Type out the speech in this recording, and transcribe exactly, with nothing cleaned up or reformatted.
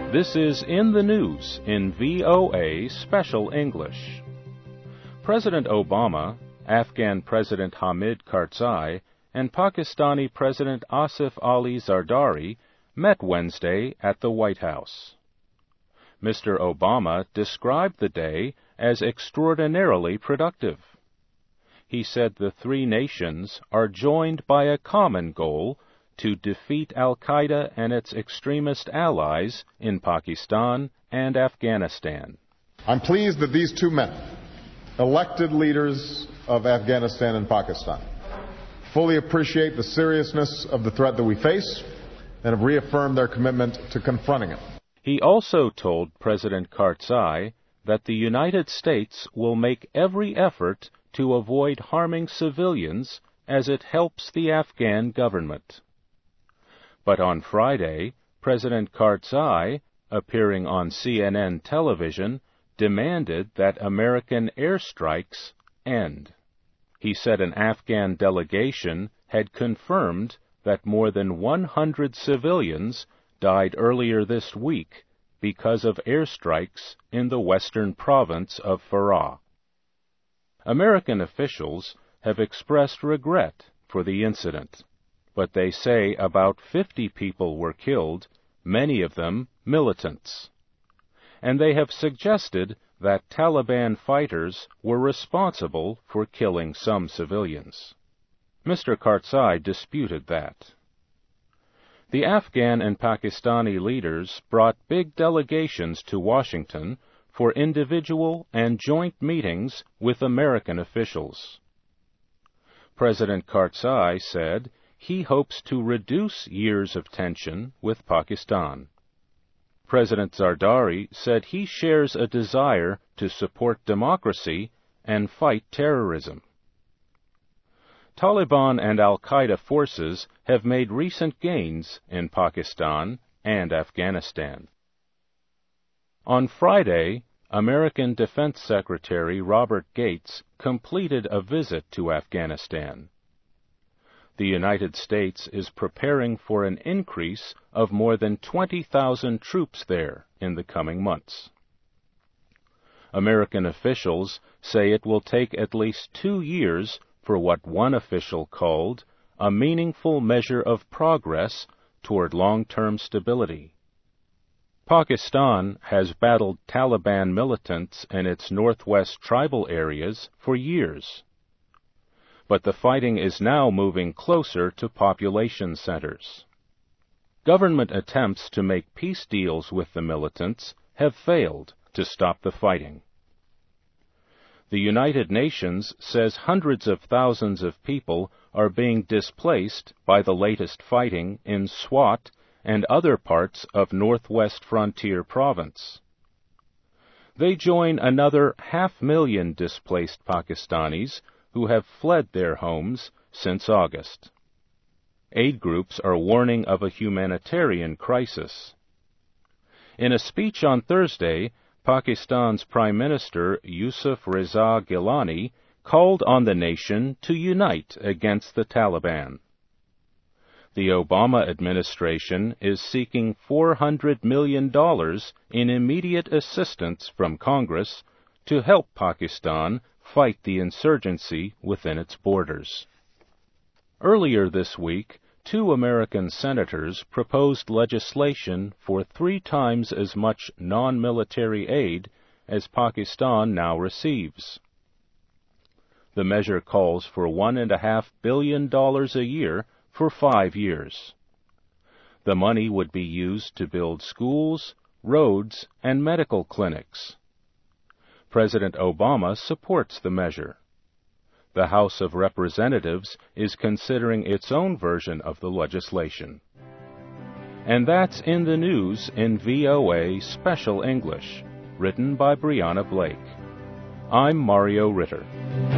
This is In the News in V O A Special English. President Obama, Afghan President Hamid Karzai, and Pakistani President Asif Ali Zardari met Wednesday at the White House. Mister Obama described the day as extraordinarily productive. He said the three nations are joined by a common goal to defeat al-Qaeda and its extremist allies in Pakistan and Afghanistan. I'm pleased that these two men, elected leaders of Afghanistan and Pakistan, fully appreciate the seriousness of the threat that we face and have reaffirmed their commitment to confronting it. He also told President Karzai that the United States will make every effort to avoid harming civilians as it helps the Afghan government. But on Friday, President Karzai, appearing on C N N television, demanded that American airstrikes end. He said an Afghan delegation had confirmed that more than one hundred civilians died earlier this week because of airstrikes in the western province of Farah. American officials have expressed regret for the incident, but they say about fifty people were killed, many of them militants. And they have suggested that Taliban fighters were responsible for killing some civilians. Mister Karzai disputed that. The Afghan and Pakistani leaders brought big delegations to Washington for individual and joint meetings with American officials. President Karzai said he hopes to reduce years of tension with Pakistan. President Zardari said he shares a desire to support democracy and fight terrorism. Taliban and al-Qaeda forces have made recent gains in Pakistan and Afghanistan. On Friday, American Defense Secretary Robert Gates completed a visit to Afghanistan. The United States is preparing for an increase of more than twenty thousand troops there in the coming months. American officials say it will take at least two years for what one official called a meaningful measure of progress toward long-term stability. Pakistan has battled Taliban militants in its northwest tribal areas for years. But the fighting is now moving closer to population centers. Government attempts to make peace deals with the militants have failed to stop the fighting. The United Nations says hundreds of thousands of people are being displaced by the latest fighting in Swat and other parts of northwest frontier province. They join another half million displaced Pakistanis who have fled their homes since August. Aid groups are warning of a humanitarian crisis. In a speech on Thursday, Pakistan's Prime Minister Yusuf Reza Gilani called on the nation to unite against the Taliban. The Obama administration is seeking four hundred million dollars in immediate assistance from Congress to help Pakistan fight the insurgency within its borders. Earlier this week, two American senators proposed legislation for three times as much non-military aid as Pakistan now receives. The measure calls for one and a half billion dollars a year for five years. The money would be used to build schools, roads, and medical clinics. President Obama supports the measure. The House of Representatives is considering its own version of the legislation. And that's In the News in V O A Special English, written by Brianna Blake. I'm Mario Ritter.